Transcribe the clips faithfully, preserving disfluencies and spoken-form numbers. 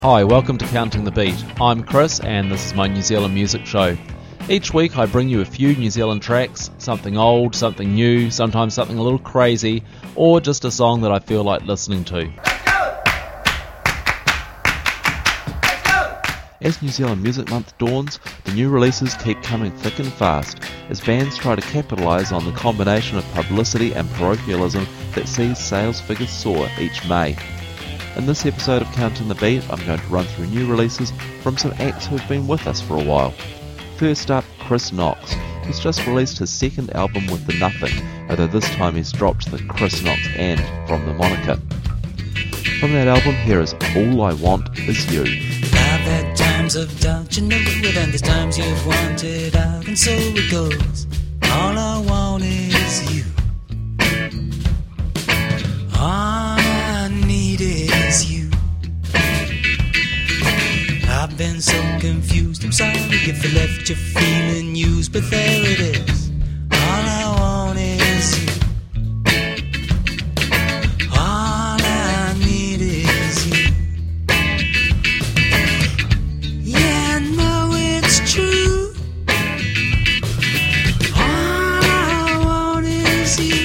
Hi, welcome to Counting the Beat. I'm Chris and this is my New Zealand music show. Each week I bring you a few New Zealand tracks, something old, something new, sometimes something a little crazy, or just a song that I feel like listening to. Let's go! Let's go! As New Zealand Music Month dawns, the new releases keep coming thick and fast as bands try to capitalise on the combination of publicity and parochialism that sees sales figures soar each May. In this episode of Counting the Beat, I'm going to run through new releases from some acts who have been with us for a while. First up, Chris Knox, who's just released his second album with The Nothing, although this time he's dropped the Chris Knox and from the moniker. From that album, here is All I Want Is You. I've had times of doubt, you know it, and there's times you've wanted out, and so it goes. All I want is you. All I need is you. I've been so confused, I'm sorry if I left you feeling used, but there it is. All I want is you. All I need is you. Yeah, I know it's true. All I want is you.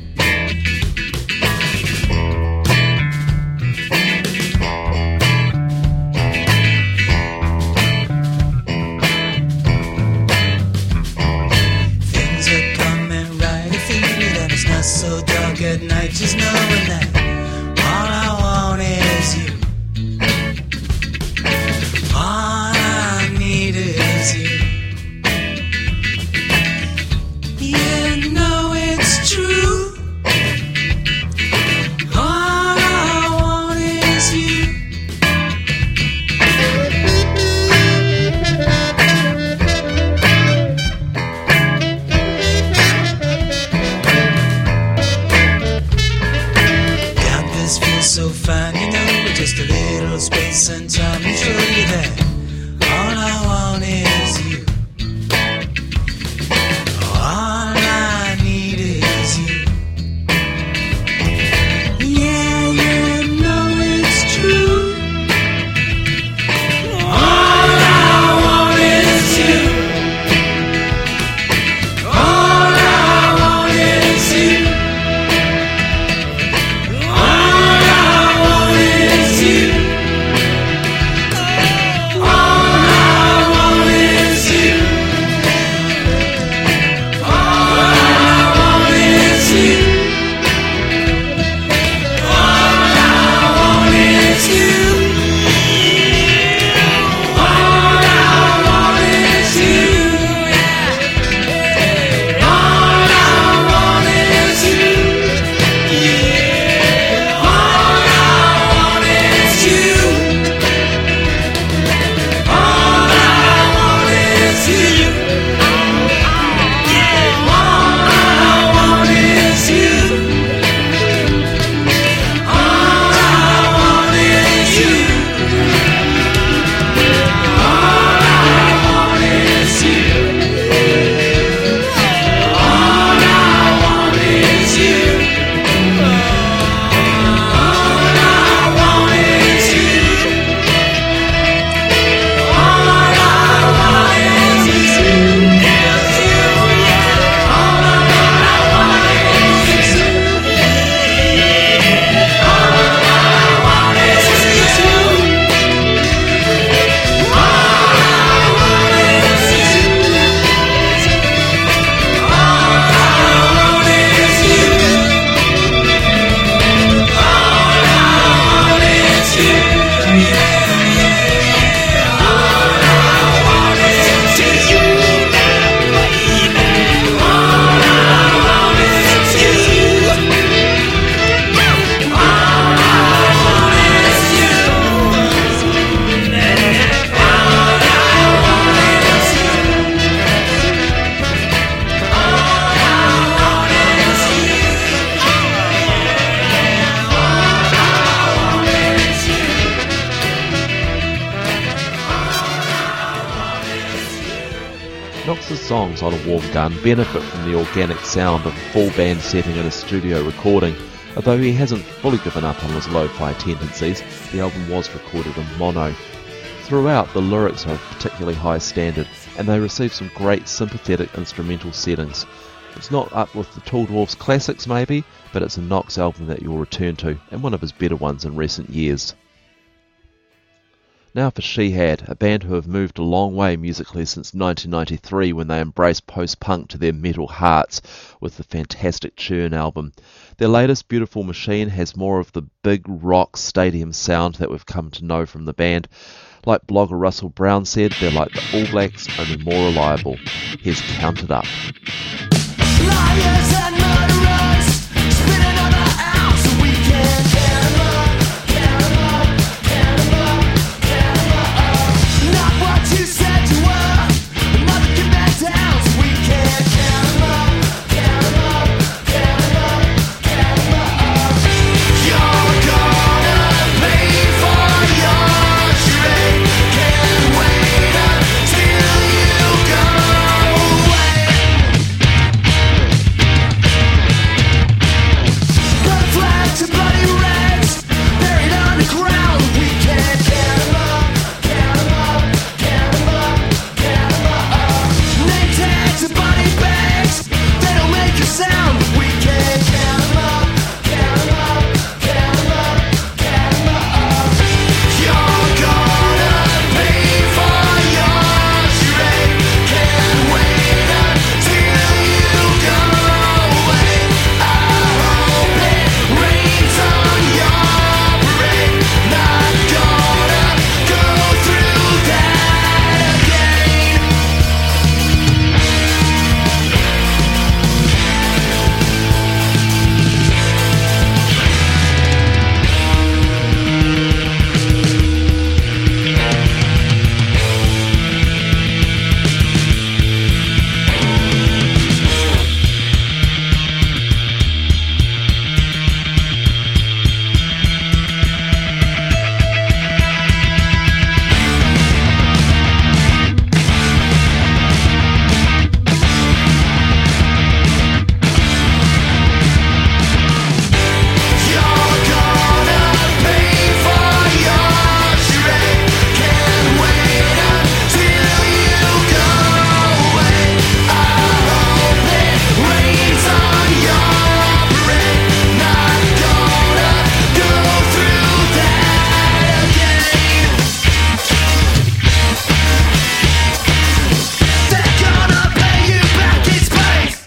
So dark at night, just knowing that all I want is you. All I need is you. Yeah, no, it's true. All I want is you. So fine, you know, with just a little space and time to show you that all I want is you. All I need is you. Yeah, you know it's true. All I want is you. All I want is you. Knox's songs on A Warm Gun benefit from the organic sound of a full band setting in a studio recording, Although he hasn't fully given up on his lo-fi tendencies, the album was recorded in mono. Throughout, the lyrics are of particularly high standard, and they receive some great sympathetic instrumental settings. It's not up with the Tall Dwarfs classics maybe, but it's a Knox album that you'll return to, and one of his better ones in recent years. Now for Shihad, a band who have moved a long way musically since nineteen ninety-three when they embraced post-punk to their metal hearts with the fantastic Churn album. Their latest Beautiful Machine has more of the big rock stadium sound that we've come to know from the band. Like blogger Russell Brown said, they're like the All Blacks, only more reliable. Here's Count It Up. Liars and murderers, spinning on our house, and we can't count 'em up, count 'em up, count 'em up, count 'em up. Not what you said you were, another get back down, so we can't count 'em up, count 'em up, count 'em up, count 'em up. You're gonna pay for your charade, can't wait until you go away. Blood flags and bloody rags, buried underground. We can't count 'em up, count 'em up, count 'em up, count 'em up. Name tags and body bags, they don't make a sound. We can't count 'em up, count 'em up, count 'em up, count 'em up. You're gonna pay for your charade, can't wait until you go away. I hope it rains on your parade, not gonna go through that again. You're gonna pay for your charade, can't wait until you go away. I hope it rains on your parade, not gonna go through that again. They're gonna pay you back in space.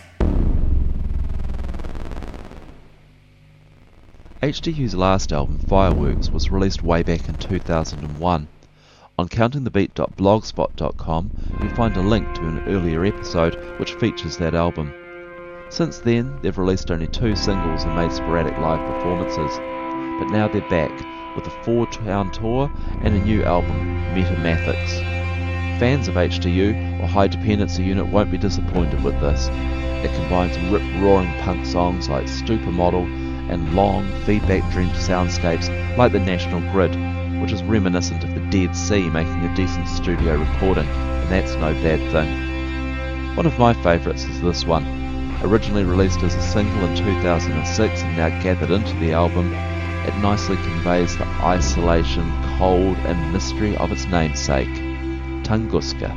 H D U's last album, Fireworks, was released way back in two thousand one. On counting the beat dot blogspot dot com, you'll find a link to an earlier episode which features that album. Since then, they've released only two singles and made sporadic live performances, but now they're back with a four-town tour and a new album, Metamathics. Fans of H D U or High Dependency Unit won't be disappointed with this. It combines rip-roaring punk songs like Supermodel and long, feedback-drenched soundscapes like the National Grid, which is reminiscent of the Dead Sea making a decent studio recording, and that's no bad thing. One of my favourites is this one. Originally released as a single in two thousand six and now gathered into the album, it nicely conveys the isolation, cold and mystery of its namesake, Tunguska.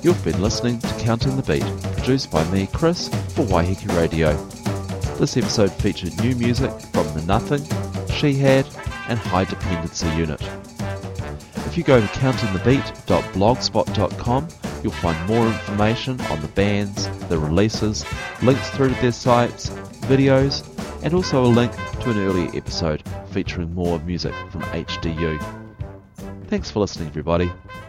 You've been listening to Counting the Beat, produced by me, Chris, for Waiheke Radio. This episode featured new music from The Nothing, She Had, and High Dependency Unit. If you go to counting the beat dot blogspot dot com, you'll find more information on the bands, the releases, links through to their sites, videos, and also a link to an earlier episode featuring more music from H D U. Thanks for listening, everybody.